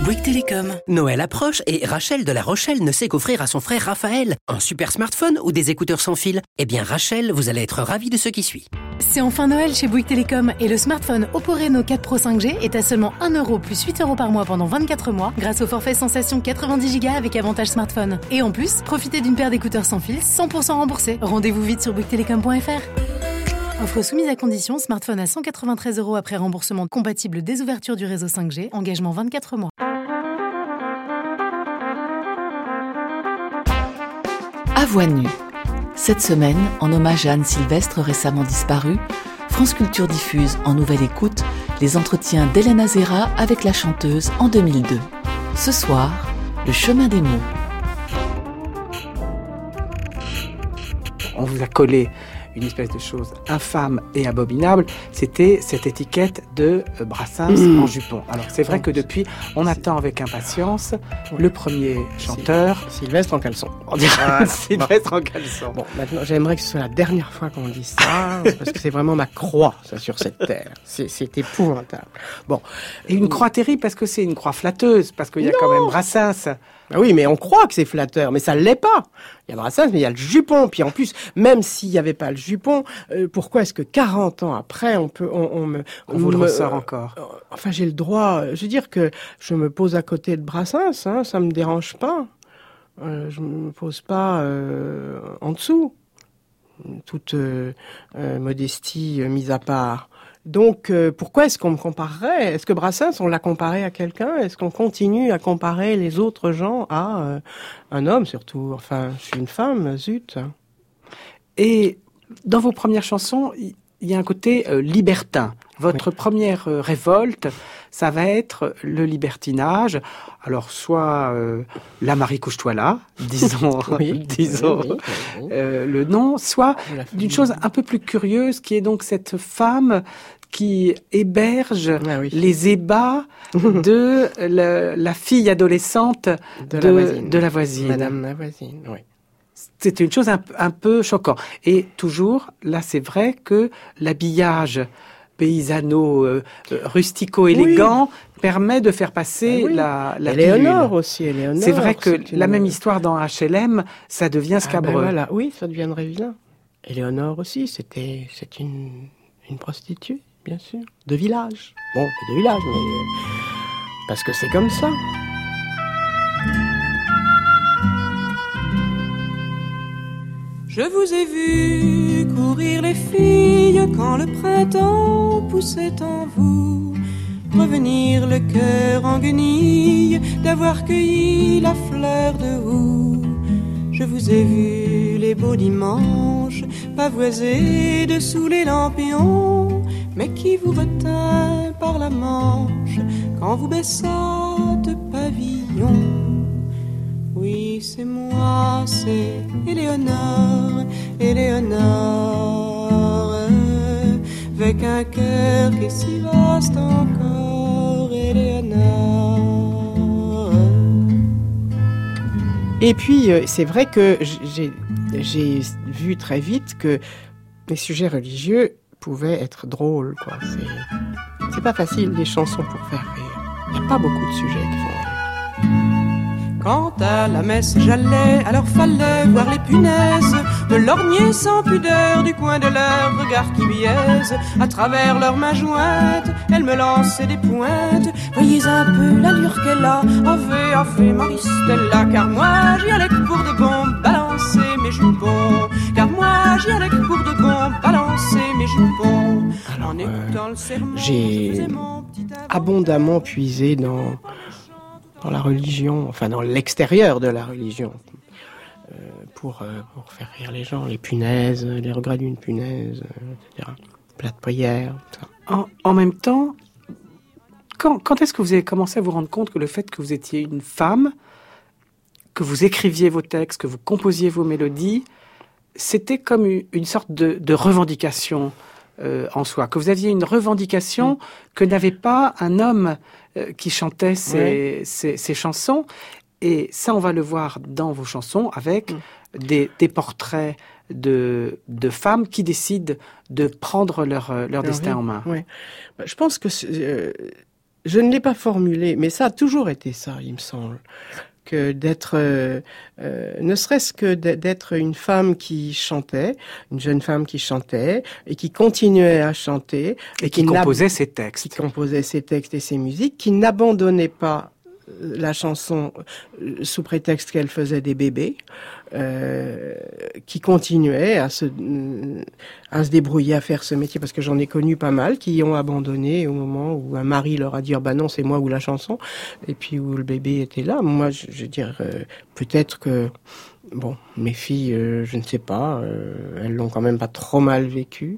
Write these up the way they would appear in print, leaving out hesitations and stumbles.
Bouygues Télécom. Noël approche et Rachel de La Rochelle ne sait qu'offrir à son frère Raphaël un super smartphone ou des écouteurs sans fil. Eh bien Rachel, vous allez être ravis de ce qui suit. C'est enfin Noël chez Bouygues Télécom et le smartphone Oppo Reno 4 Pro 5G est à seulement 1 € plus 8 € par mois pendant 24 mois grâce au forfait Sensation 90 Go avec avantage smartphone. Et en plus, profitez d'une paire d'écouteurs sans fil 100% remboursés. Rendez-vous vite sur bouyguestelecom.fr. Offre soumise à condition, smartphone à 193 € après remboursement compatible dès ouverture du réseau 5G, engagement 24 mois. À voix nue. Cette semaine, en hommage à Anne Sylvestre récemment disparue, France Culture diffuse en nouvelle écoute les entretiens d'Hélène Azera avec la chanteuse en 2002. Ce soir, le chemin des mots. On vous a collé une espèce de chose infâme et abominable, c'était cette étiquette de Brassens en jupon. Alors c'est vrai que depuis, on attend avec impatience le premier chanteur. Sylvestre en caleçon. On dirait Sylvestre en caleçon. Bon, maintenant, j'aimerais que ce soit la dernière fois qu'on dit ça, parce que c'est vraiment ma croix, ça, sur cette terre. C'est épouvantable. Bon. Et une croix terrible, parce que c'est une croix flatteuse, parce qu'il y a quand même Brassens. Ah oui, mais on croit que c'est flatteur, mais ça l'est pas. Il y a Brassens, mais il y a le jupon. Puis en plus, même s'il n'y avait pas le jupon, pourquoi est-ce que 40 ans après, on vous le ressort encore? Enfin, j'ai le droit. Je veux dire que je me pose à côté de Brassens, hein, ça me dérange pas. Je me pose pas en dessous. Toute modestie mise à part. Donc, pourquoi est-ce qu'on me comparerait? Est-ce que Brassens, on l'a comparé à quelqu'un? Est-ce qu'on continue à comparer les autres gens à un homme, surtout? Enfin, je suis une femme, zut. Et dans vos premières chansons, il y a un côté libertin. Votre première révolte, ça va être le libertinage. Alors, soit la Marie couche-toi là, disons, le nom, soit d'une chose un peu plus curieuse, qui est donc cette femme qui héberge les ébats de la fille adolescente de la voisine. Madame la voisine, oui. C'était une chose un peu choquante. Et toujours, là, c'est vrai que l'habillage paysano, rustico-élégant, permet de faire passer la Éléonore pilule. aussi, Éléonore. C'est vrai que la même histoire dans HLM, ça devient scabreux. Voilà. Oui, ça deviendrait vilain. Éléonore aussi, c'est une prostituée, bien sûr. De village. Bon, de village, mais parce que c'est comme ça. Je vous ai vu courir les filles quand le printemps poussait en vous. Revenir le cœur en guenille d'avoir cueilli la fleur de houx. Je vous ai vu les beaux dimanches pavoisés dessous les lampions, mais qui vous retint par la manche quand vous baissâtes pavillon. Oui, c'est moi, c'est Éléonore, Éléonore, avec un cœur qui est si vaste encore, Éléonore. Et puis, c'est vrai que j'ai vu très vite que les sujets religieux pouvaient être drôles, quoi. C'est pas facile, les chansons pour faire rire. Il n'y a pas beaucoup de sujets qui font rire. Quand à la messe j'allais, alors fallait voir les punaises me lorgner sans pudeur du coin de leur regard qui biaise. À travers leurs mains jointes, elles me lançaient des pointes. Voyez un peu l'allure qu'elle a, ave Maristella. Car moi j'y allais pour de bon balancer mes jupons. Car moi j'y allais pour de bon balancer mes jupons. Alors, en écoutant le sermon, j'ai abondamment puisé dans la religion, enfin dans l'extérieur de la religion, pour faire rire les gens, les punaises, les regrets d'une punaise, etc. Plat de prière, ça. En même temps, quand est-ce que vous avez commencé à vous rendre compte que le fait que vous étiez une femme, que vous écriviez vos textes, que vous composiez vos mélodies, c'était comme une sorte de revendication en soi, que vous aviez une revendication que n'avait pas un homme qui chantait ses chansons. Et ça, on va le voir dans vos chansons avec des portraits de femmes qui décident de prendre leur destin en main. Ouais. Je pense que je ne l'ai pas formulé, mais ça a toujours été ça, il me semble. Que d'être, ne serait-ce que d'être une femme qui chantait, une jeune femme qui chantait, et qui continuait à chanter. Et qui composait ses textes. Qui composait ses textes et ses musiques, qui n'abandonnait pas la chanson sous prétexte qu'elle faisait des bébés, qui continuait à se débrouiller, à faire ce métier, parce que j'en ai connu pas mal qui ont abandonné au moment où un mari leur a dit bah non, c'est moi ou la chanson, et puis où le bébé était là. Moi, je veux dire, peut-être que bon, mes filles, je ne sais pas, elles l'ont quand même pas trop mal vécu.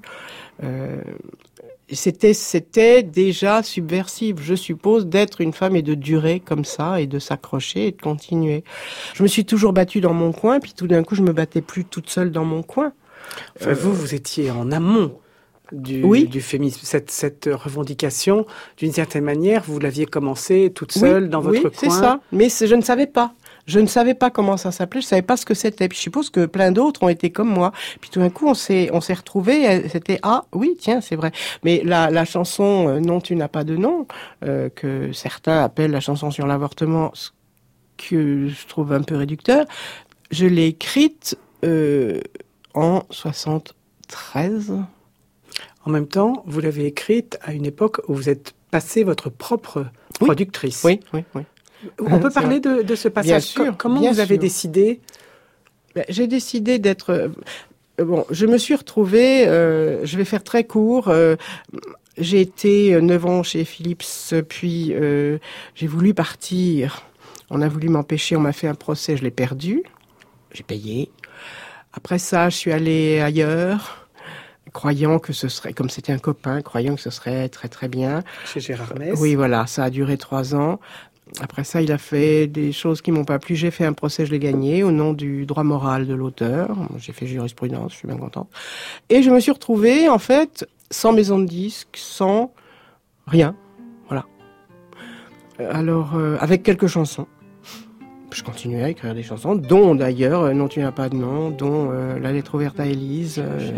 C'était déjà subversif, je suppose, d'être une femme et de durer comme ça, et de s'accrocher et de continuer. Je me suis toujours battue dans mon coin, puis tout d'un coup, je me battais plus toute seule dans mon coin. Enfin, vous étiez en amont du féminisme. Cette revendication, d'une certaine manière, vous l'aviez commencé toute seule dans votre coin. Oui, c'est ça. Mais je ne savais pas. Je ne savais pas comment ça s'appelait, je savais pas ce que c'était. Puis je suppose que plein d'autres ont été comme moi. Puis tout d'un coup, on s'est retrouvés, c'était ah oui, tiens, c'est vrai. Mais la chanson Non, tu n'as pas de nom, que certains appellent la chanson sur l'avortement, ce que je trouve un peu réducteur, je l'ai écrite en 73. En même temps, vous l'avez écrite à une époque où vous êtes passée votre propre productrice. Oui. On peut parler de ce passage. Bien sûr, comment vous avez décidé? J'ai décidé d'être... je me suis retrouvée, je vais faire très court, j'ai été 9 ans chez Philips, puis j'ai voulu partir. On a voulu m'empêcher, on m'a fait un procès, je l'ai perdu, j'ai payé. Après ça, je suis allée ailleurs, croyant que ce serait, comme c'était un copain, croyant que ce serait très très bien. Chez Gérard Mess. Oui, voilà, ça a duré 3 ans. Après ça, il a fait des choses qui m'ont pas plu. J'ai fait un procès, je l'ai gagné au nom du droit moral de l'auteur. J'ai fait jurisprudence, je suis bien contente. Et je me suis retrouvée, en fait, sans maison de disques, sans rien. Voilà. Alors, avec quelques chansons. Je continuais à écrire des chansons, dont d'ailleurs Non, tu n'as pas de nom, dont La lettre ouverte à Élise,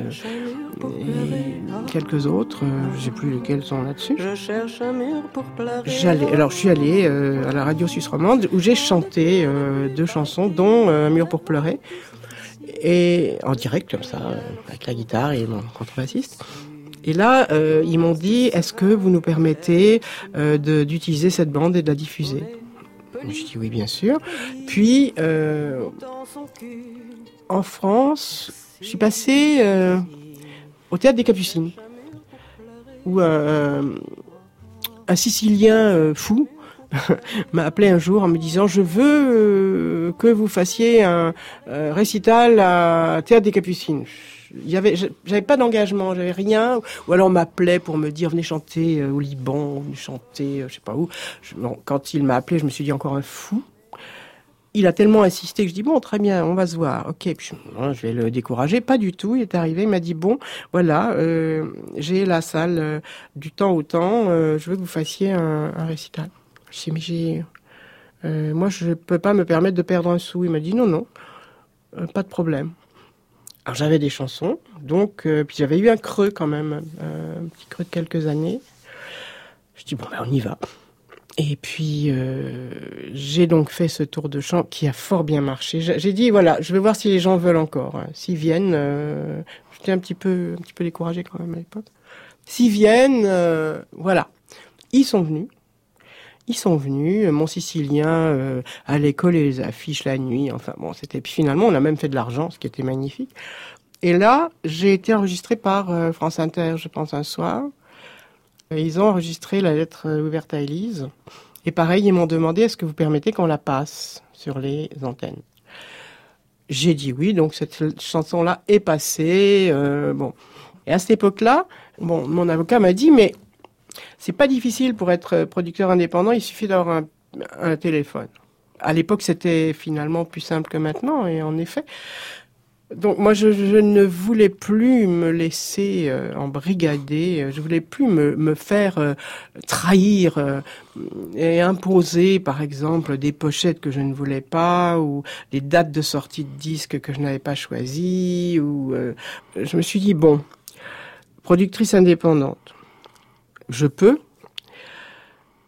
et quelques autres, je ne sais plus lesquels sont là-dessus. Je suis allée à la radio suisse romande où j'ai chanté 2 chansons, dont Un mur pour pleurer, et en direct comme ça, avec la guitare et mon contrebassiste. Et là, ils m'ont dit, est-ce que vous nous permettez d'utiliser cette bande et de la diffuser ? J'ai dit oui, bien sûr. Puis, en France, je suis passée au Théâtre des Capucines, où un Sicilien fou m'a appelé un jour en me disant « Je veux que vous fassiez un récital à Théâtre des Capucines ». J'avais pas d'engagement, j'avais rien. Ou alors on m'appelait pour me dire venez chanter au Liban, venez chanter je sais pas où. Quand il m'a appelé, je me suis dit encore un fou. Il a tellement insisté que je dis bon très bien, on va se voir. Ok, puis je vais le décourager. Pas du tout. Il est arrivé, il m'a dit bon voilà, j'ai la salle du temps au temps. Je veux que vous fassiez un récital. Je dis mais moi je peux pas me permettre de perdre un sou. Il m'a dit non, pas de problème. Alors j'avais des chansons, donc puis j'avais eu un creux quand même, un petit creux de quelques années. Je dis bon on y va. Et puis j'ai donc fait ce tour de chant qui a fort bien marché. J'ai dit voilà, je vais voir si les gens veulent encore. S'ils viennent, j'étais un petit peu découragée quand même à l'époque. S'ils viennent, voilà, ils sont venus. Mon Sicilien allait coller les affiches la nuit, enfin bon, c'était... Puis finalement, on a même fait de l'argent, ce qui était magnifique. Et là, j'ai été enregistrée par France Inter, je pense, un soir. Et ils ont enregistré La lettre ouverte à Élise. Et pareil, ils m'ont demandé, est-ce que vous permettez qu'on la passe sur les antennes ? J'ai dit oui, donc cette chanson-là est passée. Bon. Et à cette époque-là, bon, mon avocat m'a dit, mais... c'est pas difficile pour être producteur indépendant, il suffit d'avoir un téléphone. À l'époque, c'était finalement plus simple que maintenant, et en effet. Donc moi, je ne voulais plus me laisser embrigader, je voulais plus me faire trahir et imposer, par exemple, des pochettes que je ne voulais pas, ou des dates de sortie de disques que je n'avais pas choisies, ou je me suis dit, bon, productrice indépendante, je peux.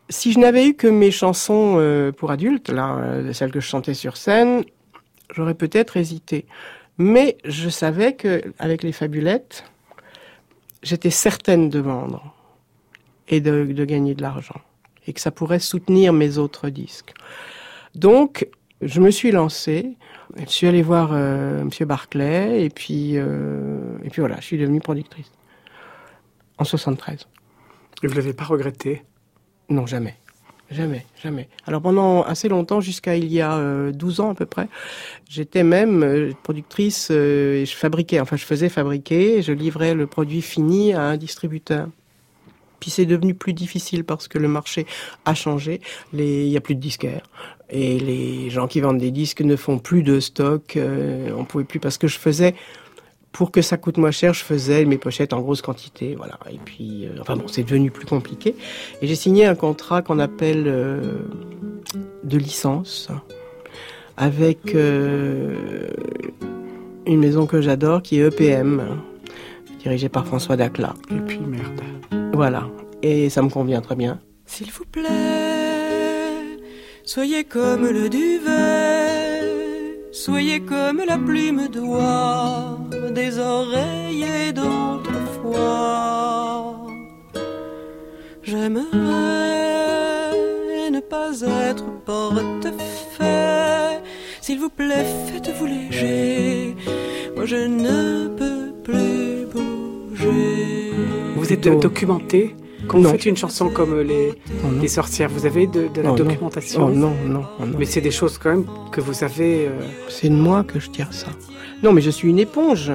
Si je n'avais eu que mes chansons pour adultes, celles que je chantais sur scène, j'aurais peut-être hésité. Mais je savais qu'avec les Fabulettes, j'étais certaine de vendre et de gagner de l'argent. Et que ça pourrait soutenir mes autres disques. Donc, je me suis lancée. Je suis allée voir Monsieur Barclay et puis voilà, je suis devenue productrice. En 73. Et vous l'avez pas regretté? Non, jamais. Jamais. Alors pendant assez longtemps, jusqu'à il y a 12 ans à peu près, j'étais même productrice et je faisais fabriquer et je livrais le produit fini à un distributeur. Puis c'est devenu plus difficile parce que le marché a changé. Il y a plus de disquaires. Et les gens qui vendent des disques ne font plus de stock. On pouvait plus parce que je faisais, pour que ça coûte moins cher, je faisais mes pochettes en grosse quantité. Voilà. Et puis, c'est devenu plus compliqué. Et j'ai signé un contrat qu'on appelle de licence avec une maison que j'adore qui est EPM, dirigée par François Dacla. Et puis merde. Voilà, et ça me convient très bien. S'il vous plaît, soyez comme le duvet, soyez comme la plume d'oie des oreillers d'autrefois. J'aimerais ne pas être portefaix. S'il vous plaît, faites-vous léger, moi je ne peux plus bouger. Vous êtes documenté? Quand vous faites une chanson comme les sorcières, vous avez de la documentation? Non. Mais c'est des choses quand même que vous avez... C'est de moi que je tire ça. Non, mais je suis une éponge.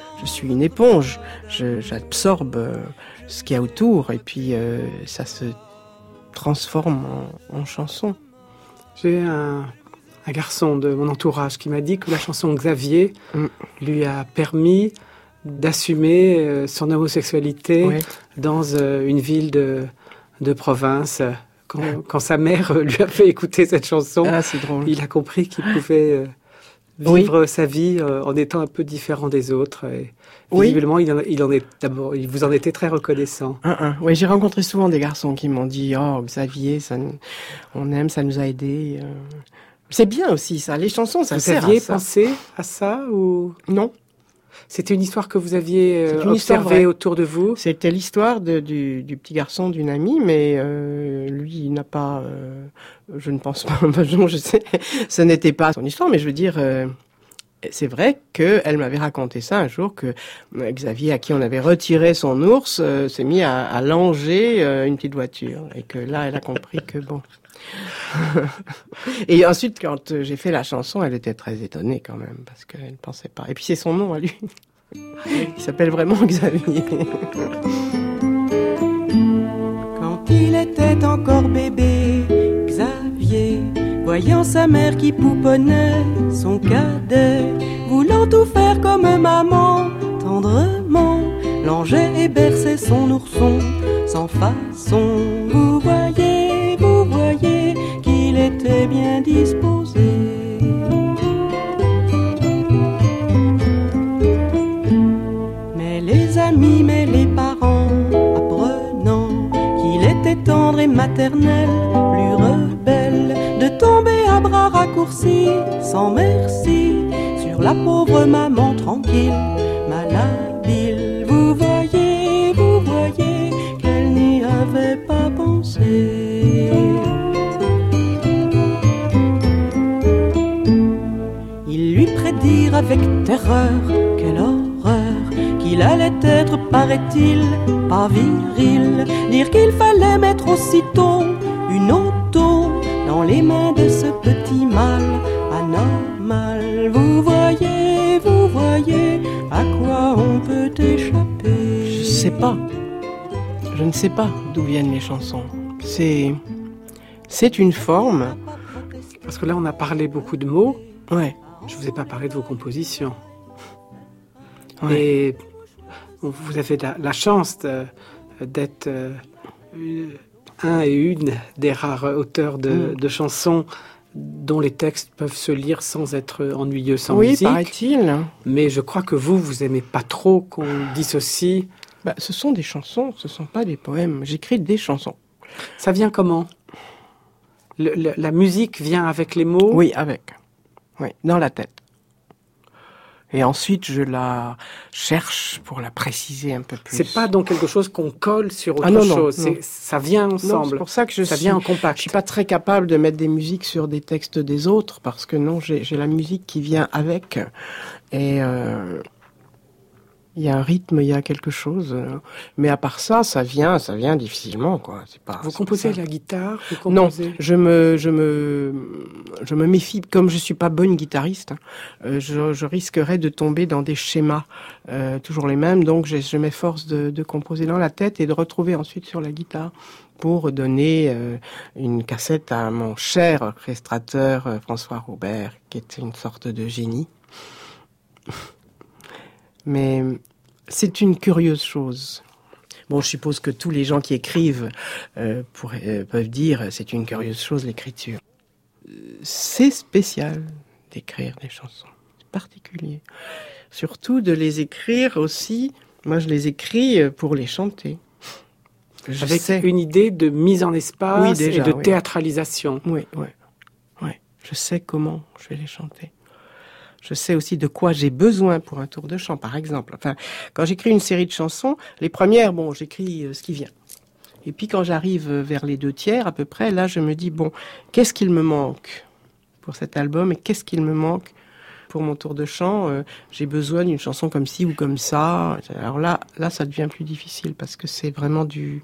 J'absorbe ce qu'il y a autour et puis ça se transforme en chanson. J'ai un garçon de mon entourage qui m'a dit que la chanson Xavier lui a permis d'assumer son homosexualité dans une ville de province. Quand sa mère lui a fait écouter cette chanson, c'est drôle. Il a compris qu'il pouvait vivre sa vie en étant un peu différent des autres. Et visiblement, il vous en était très reconnaissant. Oui, j'ai rencontré souvent des garçons qui m'ont dit « Oh, Xavier, on aime, ça nous a aidés. » C'est bien aussi, ça. Les chansons, ça sert à ça. Vous aviez pensé à ça ou... Non. C'était une histoire que vous aviez observée autour de vous? C'était l'histoire du petit garçon d'une amie, mais lui, il n'a pas... je ne pense pas... je sais, ce n'était pas son histoire, mais je veux dire... c'est vrai qu'elle m'avait raconté ça un jour, que Xavier, à qui on avait retiré son ours, s'est mis à langer une petite voiture. Et que là, elle a compris que bon... Et ensuite, quand j'ai fait la chanson, elle était très étonnée quand même, parce qu'elle ne pensait pas. Et puis c'est son nom à lui. Il s'appelle vraiment Xavier. Quand il était encore bébé, Xavier, voyant sa mère qui pouponnait son cadet, voulant tout faire comme maman, tendrement, langeait et berçait son ourson, sans façon. Vous voyez qu'il était bien disposé. Mais les amis, mais les parents, apprenant qu'il était tendre et maternel, plus rebelle, de tomber à bras raccourcis, sans merci, sur la pauvre maman tranquille, malhabile. Vous voyez qu'elle n'y avait pas pensé. Ils lui prédirent avec terreur, quelle horreur, qu'il allait être, paraît-il, pas viril, dire qu'il fallait mettre aussitôt une auto dans les mains de ce petit mal anormal. Vous voyez à quoi on peut échapper. Je ne sais pas d'où viennent les chansons. C'est une forme. Parce que là, on a parlé beaucoup de mots. Ouais. Je vous ai pas parlé de vos compositions. Ouais. Et vous avez la chance d'être un et une des rares auteurs de chansons dont les textes peuvent se lire sans être ennuyeux, sans musique. Oui, paraît-il. Mais je crois que vous aimez pas trop qu'on dissocie. Ce sont des chansons, ce sont pas des poèmes. J'écris des chansons. Ça vient comment ? La musique vient avec les mots ? Oui, dans la tête. Et ensuite, je la cherche pour la préciser un peu plus. C'est pas donc quelque chose qu'on colle sur autre chose. Non. Ça vient ensemble. Non, c'est pour ça que ça vient en compact. Je suis pas très capable de mettre des musiques sur des textes des autres parce que non, j'ai la musique qui vient avec. Et il y a un rythme, il y a quelque chose. Mais à part ça, ça vient difficilement, quoi. Vous composez à la guitare, vous composez... Non, je me méfie. Comme je suis pas bonne guitariste, je risquerais de tomber dans des schémas toujours les mêmes. Donc, je m'efforce de composer dans la tête et de retrouver ensuite sur la guitare pour donner une cassette à mon cher orchestrateur François Robert, qui était une sorte de génie. Mais c'est une curieuse chose. Bon, je suppose que tous les gens qui écrivent peuvent dire c'est une curieuse chose, l'écriture. C'est spécial d'écrire des chansons. C'est particulier. Surtout de les écrire aussi. Moi, je les écris pour les chanter. Avec une idée de mise en espace et de théâtralisation. Oui. Je sais comment je vais les chanter. Je sais aussi de quoi j'ai besoin pour un tour de chant, par exemple. Enfin, quand j'écris une série de chansons, les premières, j'écris ce qui vient. Et puis quand j'arrive vers les 2/3, à peu près, là, je me dis, qu'est-ce qu'il me manque pour cet album et qu'est-ce qu'il me manque pour mon tour de chant ? J'ai besoin d'une chanson comme ci ou comme ça. Alors là, ça devient plus difficile parce que c'est vraiment de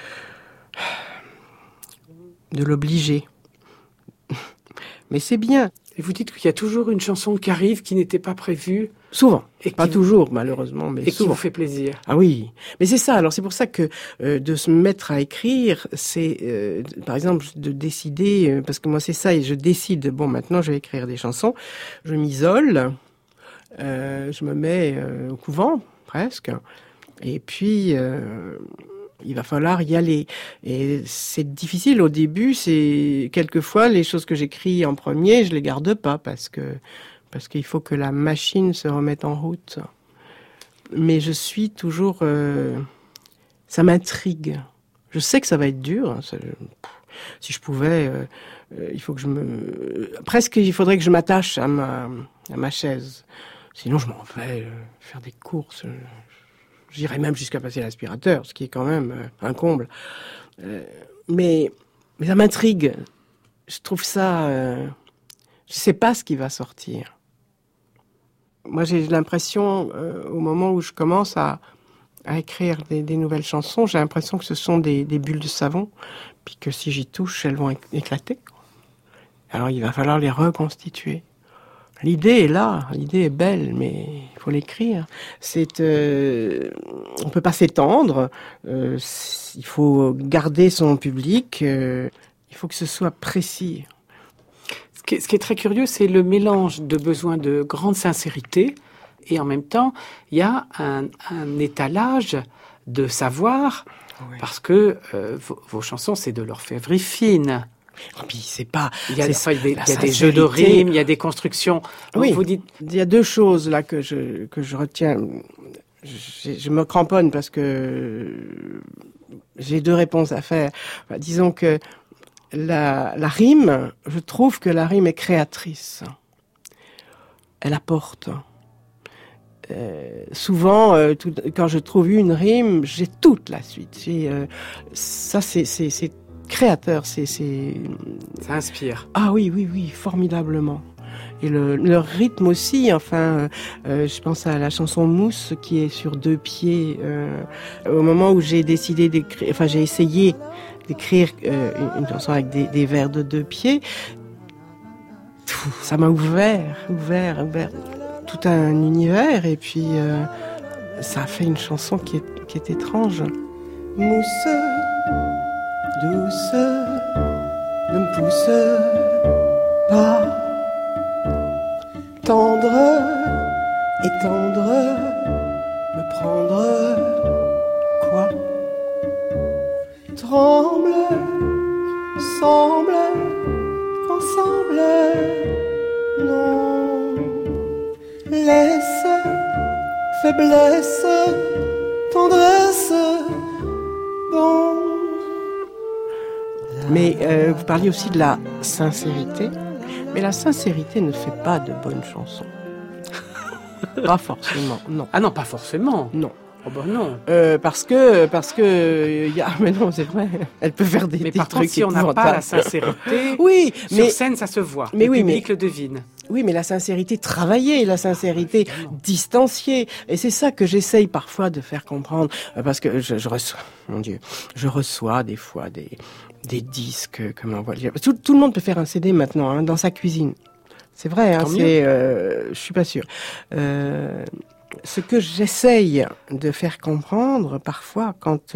l'obliger. Mais c'est bien. Et vous dites qu'il y a toujours une chanson qui arrive qui n'était pas prévue. Souvent. Et pas toujours, malheureusement, mais et souvent. Qui vous fait plaisir. Ah oui. Mais c'est ça. Alors c'est pour ça que de se mettre à écrire, c'est par exemple de décider, parce que moi c'est ça, et je décide, maintenant je vais écrire des chansons. Je m'isole, je me mets au couvent, presque. Et puis... il va falloir y aller. Et c'est difficile au début, c'est quelquefois les choses que j'écris en premier, je les garde pas parce qu'il faut que la machine se remette en route. Mais je suis toujours ça m'intrigue. Je sais que ça va être dur, si je pouvais il faut que presque il faudrait que je m'attache à ma chaise. Sinon je m'en vais faire des courses. J'irais même jusqu'à passer l'aspirateur, ce qui est quand même un comble. Mais ça m'intrigue. Je trouve ça... je sais pas ce qui va sortir. Moi, j'ai l'impression, au moment où je commence à écrire des nouvelles chansons, j'ai l'impression que ce sont des bulles de savon, puis que si j'y touche, elles vont éclater. Alors, il va falloir les reconstituer. L'idée est là, l'idée est belle, mais il faut l'écrire. On peut pas s'étendre. Il faut garder son public. Il faut que ce soit précis. Ce qui est très curieux, c'est le mélange de besoin de grande sincérité et en même temps, il y a un étalage de savoir parce que vos chansons, c'est de l'orfèvrerie fine. Et puis c'est pas. Il y a des jeux de rimes, il y a des constructions. Oui. Vous dites. Il y a deux choses là que je retiens. Je me cramponne parce que j'ai deux réponses à faire. Enfin, disons que la rime, je trouve que la rime est créatrice. Elle apporte. Souvent, quand je trouve une rime, j'ai toute la suite. Ça, c'est créateur, ça inspire. Ah oui, formidablement. Et le rythme aussi, je pense à la chanson Mousse qui est sur 2 pieds. Au moment où j'ai décidé d'écrire, j'ai essayé d'écrire une chanson avec des vers de 2 pieds, ça m'a ouvert tout un univers et puis ça a fait une chanson qui est étrange. Mousse douce, ne me pousse pas. Tendre et tendre, me prendre quoi? Tremble, semble, ensemble, non. Laisse, faiblesse, tendresse, bon. Mais vous parliez aussi de la sincérité. Mais la sincérité ne fait pas de bonnes chansons. Pas forcément, non. Ah non, pas forcément. Non. Oh ben non. Parce que mais non, c'est vrai. Elle peut faire des par trucs contre, si on n'a pas la sincérité, oui, sur scène, ça se voit. Mais le oui, public le devine. Oui, mais la sincérité travaillée, la sincérité distanciée. Et c'est ça que j'essaye parfois de faire comprendre. Parce que je reçois, mon Dieu, je reçois des fois des disques, comment on va dire. Tout le monde peut faire un CD maintenant, hein, dans sa cuisine. C'est vrai, hein, je suis pas sûre. Ce que j'essaye de faire comprendre parfois quand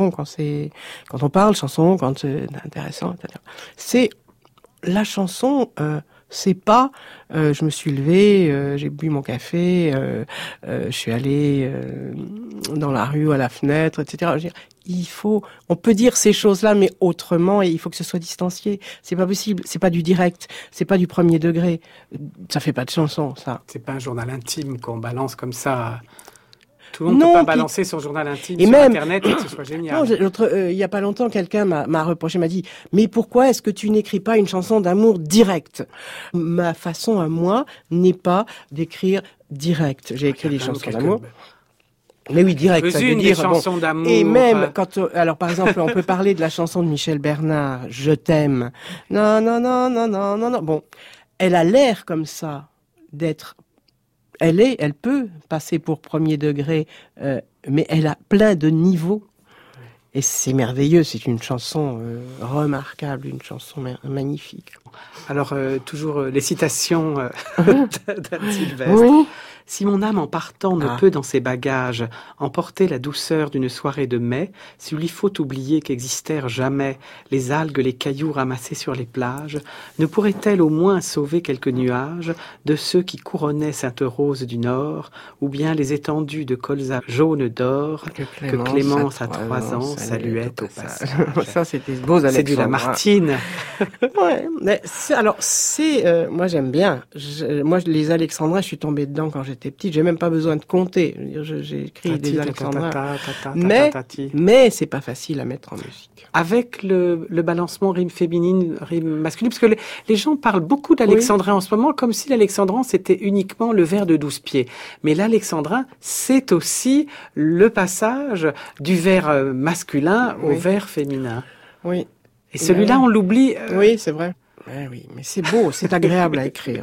on parle chanson, quand c'est intéressant, etc., c'est la chanson, c'est pas je me suis levé, j'ai bu mon café, je suis allé dans la rue à la fenêtre, etc. Je veux dire, on peut dire ces choses-là, mais autrement, et il faut que ce soit distancié. C'est pas possible, c'est pas du direct, c'est pas du premier degré. Ça fait pas de chanson, ça. C'est pas un journal intime qu'on balance comme ça. Tout le monde ne peut pas balancer son journal intime sur Internet et que ce soit génial. Il y a pas longtemps, quelqu'un m'a reproché, m'a dit « Mais pourquoi est-ce que tu n'écris pas une chanson d'amour directe ?» Ma façon à moi n'est pas d'écrire direct. J'ai écrit des chansons d'amour. Mais oui, direct, ça veut dire... des chansons d'amour. Et même quand... alors, par exemple, on peut parler de la chanson de Michel Bernard, « Je t'aime ». Non, non, non, non, non, non, non. Bon, elle a l'air comme ça d'être... Elle peut passer pour premier degré, mais elle a plein de niveaux. Et c'est merveilleux, c'est une chanson remarquable, une chanson magnifique. Alors, toujours les citations d'Anne Sylvestre. Oui. Si mon âme en partant ne peut dans ses bagages emporter la douceur d'une soirée de mai, s'il lui faut oublier qu'existèrent jamais les algues, les cailloux ramassés sur les plages, ne pourrait-elle au moins sauver quelques nuages de ceux qui couronnaient Sainte-Rose du Nord, ou bien les étendues de colza jaune d'or que Clémence à 3 ans saluait au passage. Ça, c'était beau, Alexandre. C'est du Lamartine. Ouais, mais moi j'aime bien. Moi, les alexandrins, je suis tombée dedans quand j'étais petite. J'ai même pas besoin de compter. J'ai écrit des alexandrins. Mais c'est pas facile à mettre en musique. Avec le balancement rime féminine, rime masculine, parce que les gens parlent beaucoup d'alexandrin en ce moment, comme si l'alexandrin c'était uniquement le vers de 12 pieds. Mais l'alexandrin, c'est aussi le passage du vers masculin au vers féminin. Oui. Et celui-là, on l'oublie. Oui, c'est vrai. Oui, mais c'est beau, c'est agréable à écrire.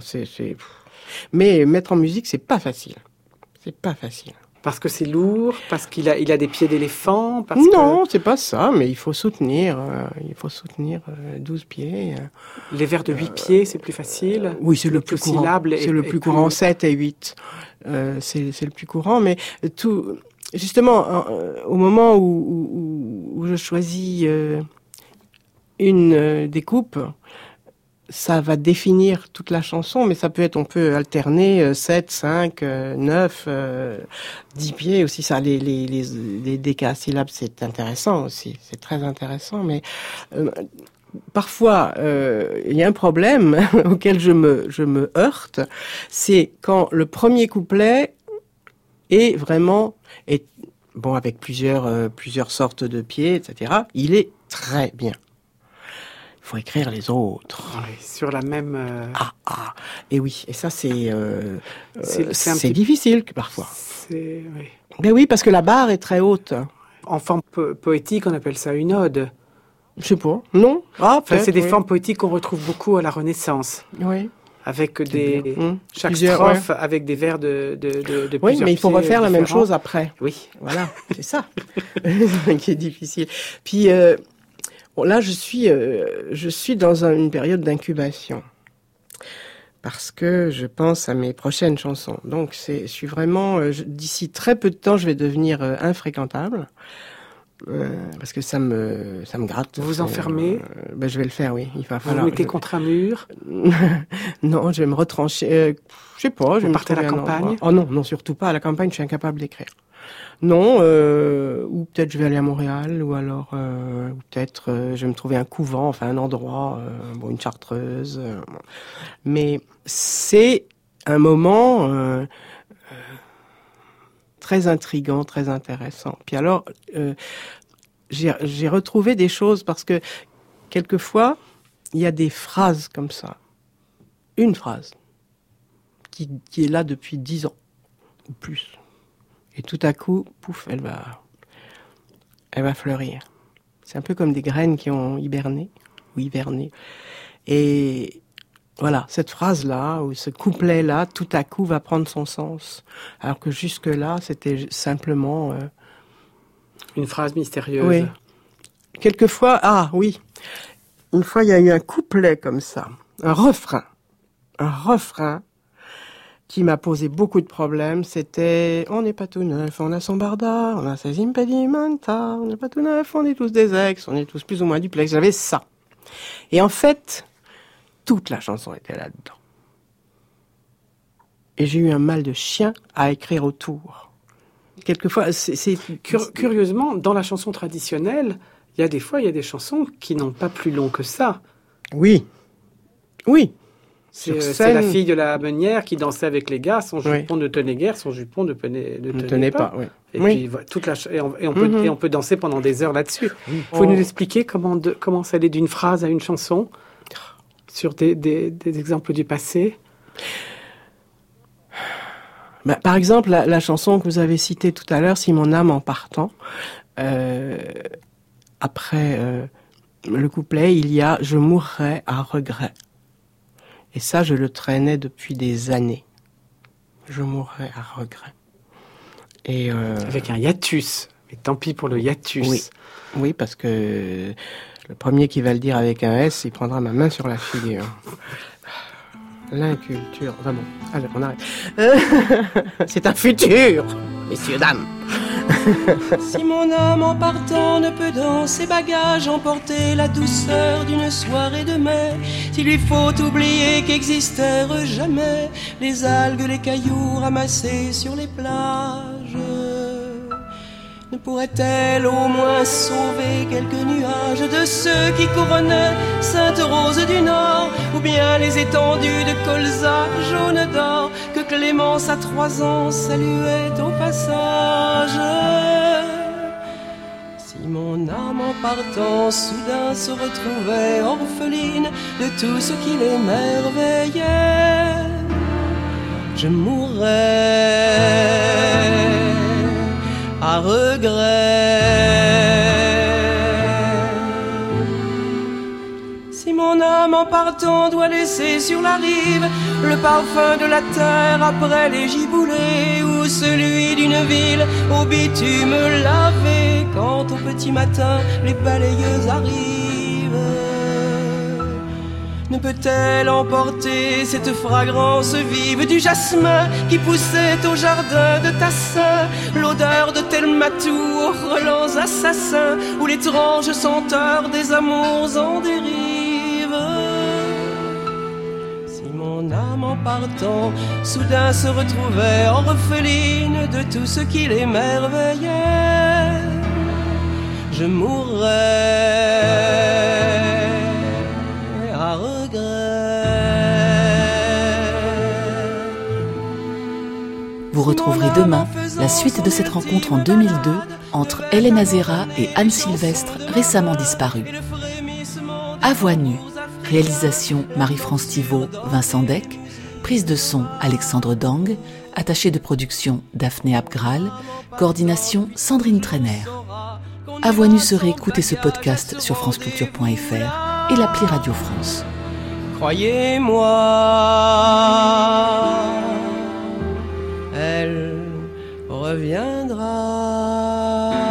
Mais mettre en musique, c'est pas facile. C'est pas facile. Parce que c'est lourd, parce qu'il a des pieds d'éléphant. Non, c'est pas ça, mais il faut soutenir 12 pieds. Les vers de 8 pieds, c'est plus facile. Oui, c'est le plus courant. C'est le plus courant, 7 et 8. C'est le plus courant, mais tout. Justement, au moment où je choisis une découpe, ça va définir toute la chanson, mais on peut alterner 7, 5, 9, 10 pieds aussi. Ça, les décasyllabes, c'est intéressant aussi. C'est très intéressant, mais parfois, il y a un problème auquel je me heurte, c'est quand le premier couplet est vraiment, avec plusieurs sortes de pieds, etc., il est très bien. Il faut écrire les autres. Oui, sur la même... Et oui, et ça c'est difficile parfois. Oui. Ben oui, parce que la barre est très haute. En forme poétique, on appelle ça une ode. Je sais pas. Non. C'est des formes poétiques qu'on retrouve beaucoup à la Renaissance. Oui. Avec chaque strophe avec des vers de plusieurs. Oui, mais il faut refaire la même chose après. Oui. Voilà, c'est ça qui est difficile. Puis là, je suis dans une période d'incubation parce que je pense à mes prochaines chansons. Donc, je suis vraiment d'ici très peu de temps, je vais devenir infréquentable. Parce que ça me gratte. Vous vous enfermez je vais le faire, oui. Il va falloir. Vous mettez contre un mur Non, je vais me retrancher. Je sais pas. Je vais partir à la campagne. Oh non, surtout pas à la campagne. Je suis incapable d'écrire. Non, ou peut-être je vais aller à Montréal, ou alors peut-être je vais me trouver un couvent, enfin un endroit, une chartreuse. Mais c'est un moment très intriguant, très intéressant. Puis alors, j'ai retrouvé des choses parce que quelquefois, il y a des phrases comme ça. Une phrase qui est là depuis 10 ans ou plus. Et tout à coup, pouf, elle va fleurir. C'est un peu comme des graines qui ont hiberné. Et voilà, cette phrase-là, ou ce couplet-là, tout à coup va prendre son sens. Alors que jusque-là, c'était simplement... Une phrase mystérieuse. Oui. Quelquefois, une fois, il y a eu un couplet comme ça. Un refrain qui m'a posé beaucoup de problèmes. C'était « On n'est pas tout neuf, on a son barda, on a ses impedimenta, on n'est pas tout neuf, on est tous des ex, on est tous plus ou moins duplex. » J'avais ça. Et en fait, toute la chanson était là-dedans. Et j'ai eu un mal de chien à écrire autour. Quelquefois, Curieusement, dans la chanson traditionnelle, il y a des chansons qui n'ont pas plus long que ça. Oui. C'est la fille de la meunière qui dansait avec les gars, son jupon ne tenait guère, son jupon ne tenait pas. Oui. Et oui. puis, on peut danser pendant des heures là-dessus. Faut nous expliquer comment ça allait d'une phrase à une chanson, sur des exemples du passé. Par exemple, la chanson que vous avez citée tout à l'heure, « Si mon âme en partant », après le couplet, il y a « Je mourrai à regret ». Et ça, je le traînais depuis des années. Je mourrai à regret. Et avec un hiatus. Mais tant pis pour le hiatus. Oui, parce que le premier qui va le dire avec un S, il prendra ma main sur la figure. L'inculture. Enfin bon, allez, on arrête. C'est un futur, messieurs, dames. Si mon âme en partant ne peut dans ses bagages emporter la douceur d'une soirée de mai, s'il lui faut oublier qu'existèrent jamais les algues, les cailloux ramassés sur les plages, ne pourrait-elle au moins sauver quelques nuages de ceux qui couronnaient Sainte-Rose du Nord, ou bien les étendues de colza jaune d'or que Clémence à 3 ans saluait au passage? Si mon âme en partant soudain se retrouvait orpheline de tout ce qui l'émerveillait, je mourrais à regret. Si mon âme en partant doit laisser sur la rive le parfum de la terre après les giboulées, ou celui d'une ville au bitume lavé quand au petit matin les balayeuses arrivent, ne peut-elle emporter cette fragrance vive du jasmin qui poussait au jardin de Tassin, l'odeur de Telmatou aux relents assassins, ou l'étrange senteur des amours en dérive? Si mon âme en partant soudain se retrouvait orpheline de tout ce qui l'émerveillait, je mourrais à regret. Vous retrouverez demain la suite de cette rencontre en 2002 entre Hélène Azera et Anne Sylvestre, récemment disparue. À voix nue, réalisation Marie-France Thivaud, Vincent Deck, prise de son Alexandre Dang, attachée de production Daphné Abgral, coordination Sandrine Trainer. À voix nue se réécoute ce podcast sur franceculture.fr et l'appli Radio France. Croyez-moi, elle reviendra.